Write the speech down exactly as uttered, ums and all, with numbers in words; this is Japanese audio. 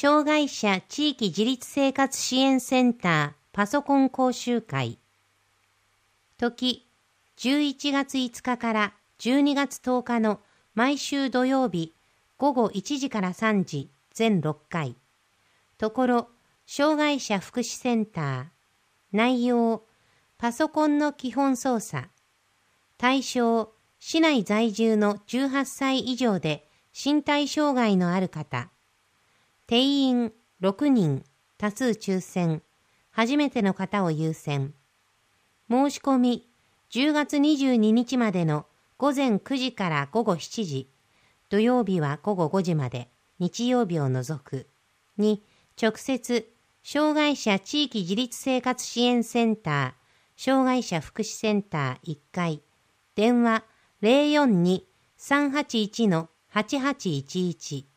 障害者地域自立生活支援センターパソコン講習会。時、じゅういちがついつかからじゅうにがつとおかの毎週土曜日ごごいちじからさんじ全ろっかい。ところ、障害者福祉センター。内容、パソコンの基本操作。対象、市内在住のじゅうはっさい以上で身体障害のある方。定員ろくにん、多数抽選。初めての方を優先。申し込み、じゅうがつにじゅうににちまでのごぜんくじからごごしちじ。土曜日はごごごじまで、日曜日を除く。に、直接、障害者地域自立生活支援センター、障害者福祉センターいっかい、電話 ゼロよんに さんはちいち はちはちいちいち